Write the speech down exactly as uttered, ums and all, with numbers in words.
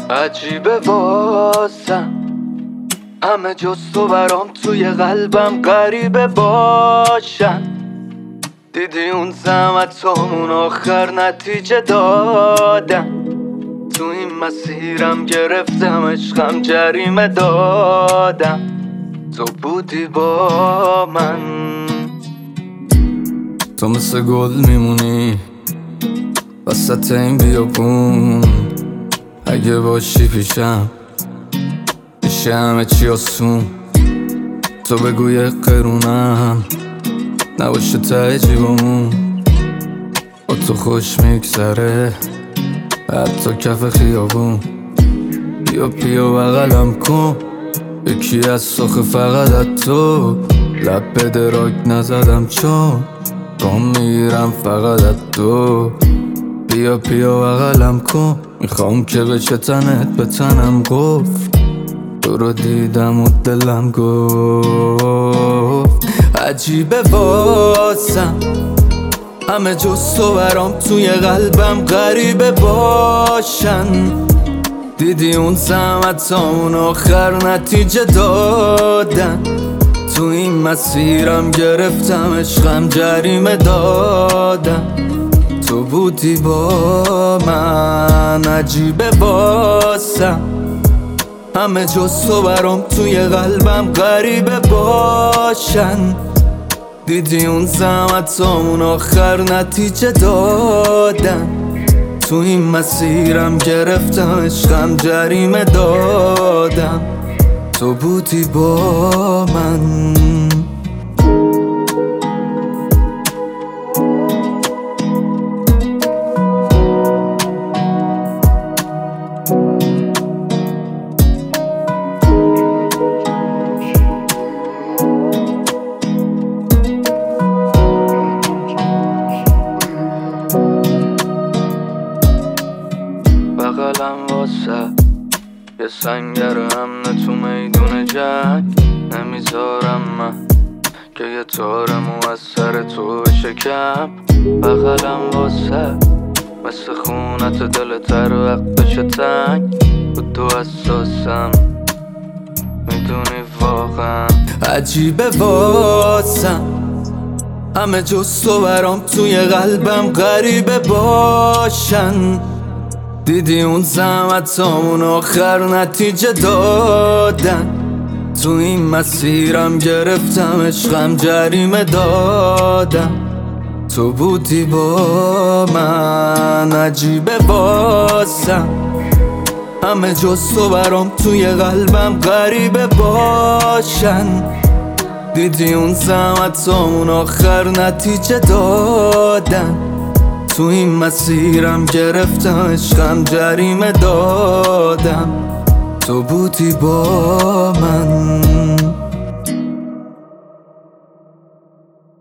عجیبه واسم همه جز تو برام توی قلبم غریبه باشن. دیدی اون زحمت همون آخر نتیجه دادن. تو این مسیرم گرفتم عشقم جریمه دادم. تو بودی با من. تو مثل گل میمونی وسط این بیابون، اگه باشی پیشم میشه همه چی آسون. تو بگو یه قرونم نباشه ته جیبمون، با تو خوش میگذره حتی کف خیابون. بیا بیا بغلم کن یکی از سخ فقط از تو. لب به دراک نزدم چون گم میگیرم فقط از تو. بیا بیا بغلم کن میخوام که بشه تنت به تنم گفت. تو رو دیدم و دلم گفت عجیبه واسم همه جز تو برام توی قلبم غریبه باشن. دیدی اون زحمت همون آخر نتیجه دادن. تو این مسیرم گرفتم عشقم جریمه دادم. تو بودی با من. عجیبه واسم همه جز تو برام توی قلبم غریبه باشن. دیدی اون زحمت همون آخر نتیجه دادن. تو این مسیرم گرفتم عشقم جریمه دادم. تو بودی با من. بغلم واسه یه سنگر امن تو میدون جنگ. نمیذارم من که یه تارمو از سر تو بشکم. بغلم واسه مثل خونت دل تر وقت بشه تنگ. و تو اساسم میدونی واقعا. عجیبه واسم همه جز تو برام توی قلبم غریبه باشن. دیدی اون زحمت همون آخر نتیجه دادن. تو این مسیرم گرفتم عشقم جریمه دادم. تو بودی با من. عجیبه واسم همه جز تو برام توی قلبم غریبه باشن. دیدی اون زحمت همون آخر نتیجه دادن. تو این مسیرم گرفتم عشقم جریمه دادم. تو بودی با من.